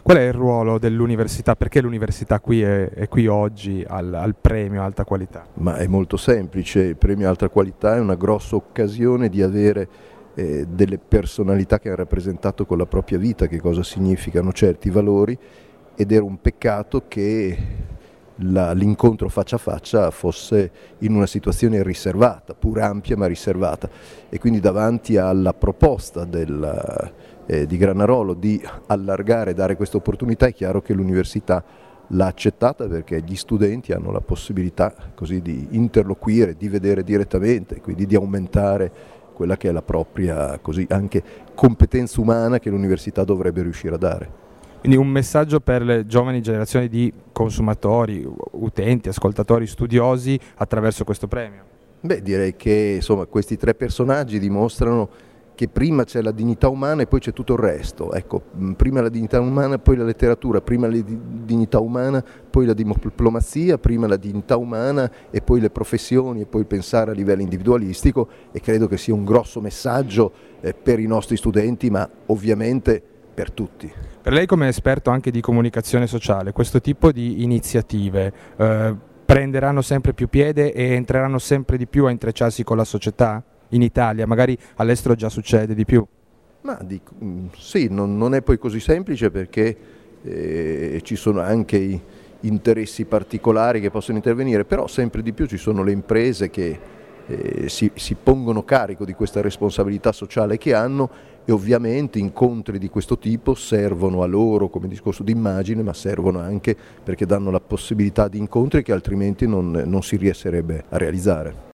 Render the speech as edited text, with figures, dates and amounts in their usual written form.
Qual è il ruolo dell'università? Perché l'università qui è qui oggi al premio Alta Qualità? Ma è molto semplice, il premio Alta Qualità è una grossa occasione di avere delle personalità che hanno rappresentato con la propria vita che cosa significano certi valori, ed era un peccato che l'incontro faccia a faccia fosse in una situazione riservata, pur ampia ma riservata, e quindi davanti alla proposta di Granarolo di allargare e dare questa opportunità è chiaro che l'università l'ha accettata, perché gli studenti hanno la possibilità così di interloquire, di vedere direttamente, quindi di aumentare quella che è la propria così anche competenza umana che l'università dovrebbe riuscire a dare. Quindi un messaggio per le giovani generazioni di consumatori, utenti, ascoltatori, studiosi attraverso questo premio? Beh, direi che insomma questi tre personaggi dimostrano che prima c'è la dignità umana e poi c'è tutto il resto. Ecco, prima la dignità umana, poi la letteratura, prima la dignità umana, poi la diplomazia, prima la dignità umana e poi le professioni e poi il pensare a livello individualistico, e credo che sia un grosso messaggio per i nostri studenti, ma ovviamente per tutti. Per lei, come esperto anche di comunicazione sociale, questo tipo di iniziative prenderanno sempre più piede e entreranno sempre di più a intrecciarsi con la società? In Italia, magari all'estero già succede di più? Ma sì, non è poi così semplice, perché ci sono anche interessi particolari che possono intervenire, però sempre di più ci sono le imprese che si pongono carico di questa responsabilità sociale che hanno, e ovviamente incontri di questo tipo servono a loro come discorso di immagine, ma servono anche perché danno la possibilità di incontri che altrimenti non si riescerebbe a realizzare.